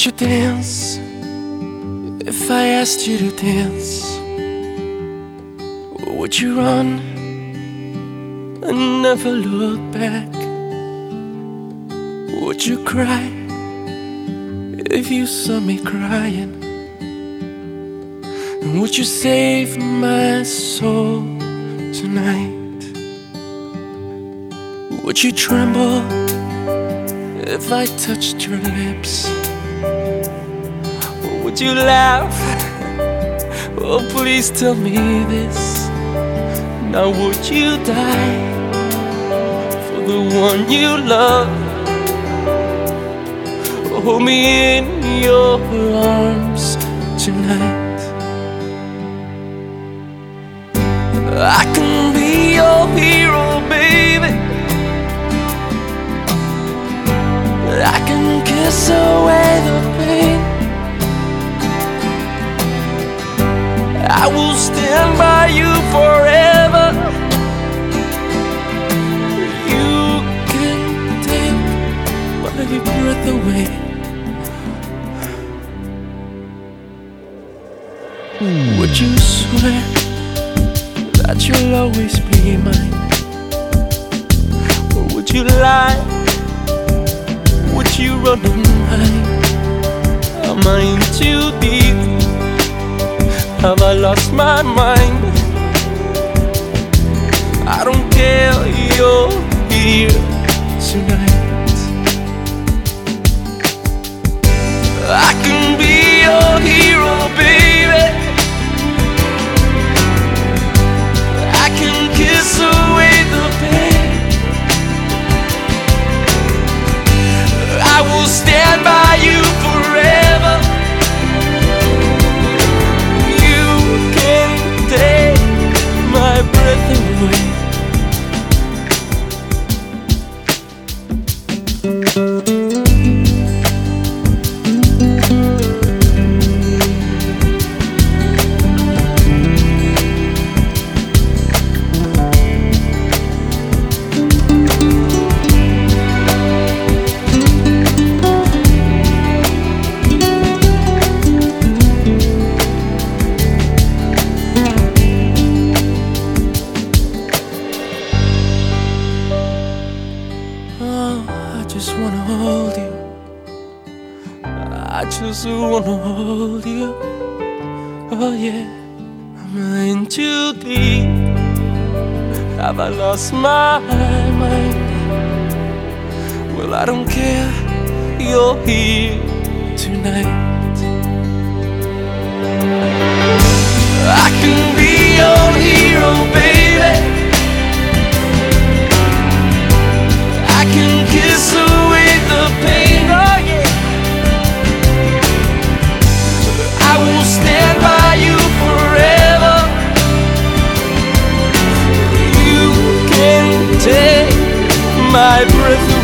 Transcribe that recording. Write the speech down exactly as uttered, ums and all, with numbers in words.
Would you dance if I asked you to dance? Or would you run and never look back? Would you cry if you saw me crying? And would you save my soul tonight? Would you tremble if I touched your lips? Or would you laugh? Oh, please tell me this. Now would you die for the one you love? Hold me in your arms tonight. I can be your hero, baby. I can kiss away the pain. I will stand by you forever. You can take my breath away. Would you swear that you'll always be mine? Or would you lie? Would you run and hide? Am I in too deep? Have I lost my mind? I don't care, you're here tonight. I can be your hero, baby. I can kiss away the pain. I will stand by you forever. You can take my breath away. I just wanna hold you. I just wanna hold you. Oh yeah, am I in too deep? Have I lost my mind? Well, I don't care, you're here tonight. I can be your hero, baby. I can kiss away the pain, oh yeah. I will stand by you forever. You can take my breath